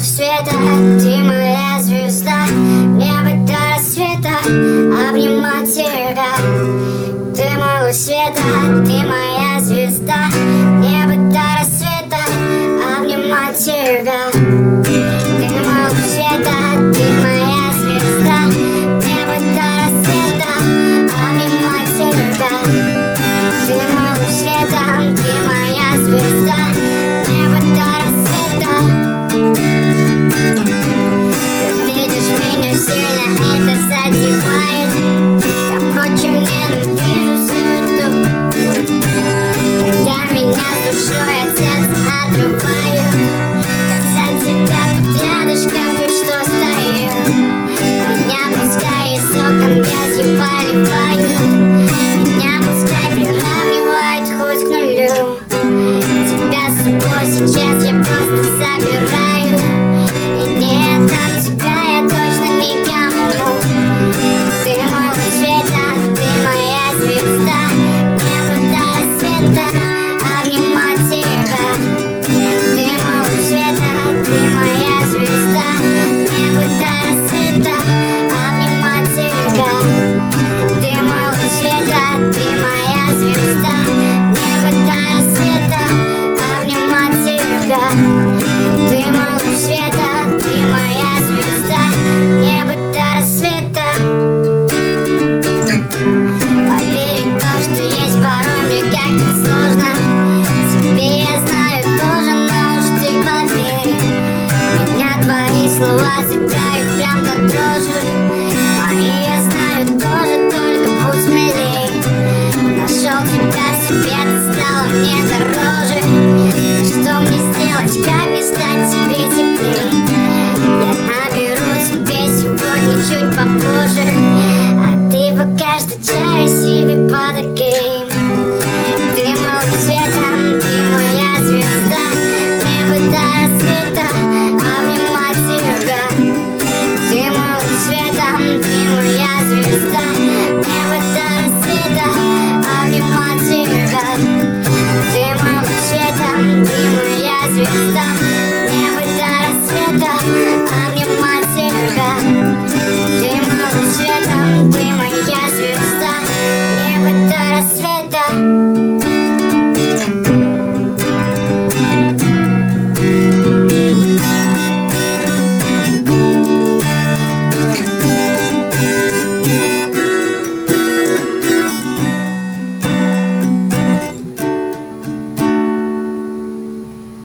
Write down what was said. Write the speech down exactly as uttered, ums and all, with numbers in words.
света, ты моя звезда. Мне бы до рассвета обнимать тебя. Ты мой луч света, ты моя звезда. Мне бы до рассвета обнимать тебя. Ты мой луч света, ты моя звезда. Мне бы до рассвета обнимать тебя. Ты мой луч света, ты моя звезда. Мне бы до рассвета. Ты видишь меня сильно, это задевает. Я впрочем не вижу суету. Когда меня с душой от сердца отрываю, касать тебя тут рядышком, и что стою. Меня пускай из окон грязью поливают. Меня пускай приравнивают хоть к нулю. Тебя с собой сейчас я просто забираю. И не отдам тебя я точно никому. Ты мой луч света, ты моя звезда. Мне бы до рассвета обнимать тебя. Ты мой луч света, ты моя звезда. Мне бы до рассвета обнимать тебя. Ты мой луч света, ты моя звезда. Мне бы до рассвета обнимать тебя. Ты мой луч света, ты моя звезда. Мне бы до рассвета. Поверить в то, что есть порой мне как-то сложно. Тебе я знаю тоже, но уж ты поверь. Меня твои слова цепляют прям до дрожи. Мои я знаю тоже, только будь смелей. Нашел тебя в себе, ты стала мне дороже. Что мне сделать, как не стать тебе теплей? Я наберу тебе сегодня чуть попозже, а ты пока что чай себе подогрей. Ты мой луч света, ты моя звезда. Мне бы до рассвета обнимать тебя. Ты мой луч света, ты моя звезда. Мне бы до рассвета обнимать тебя. Ты мой луч света, ты моя звезда.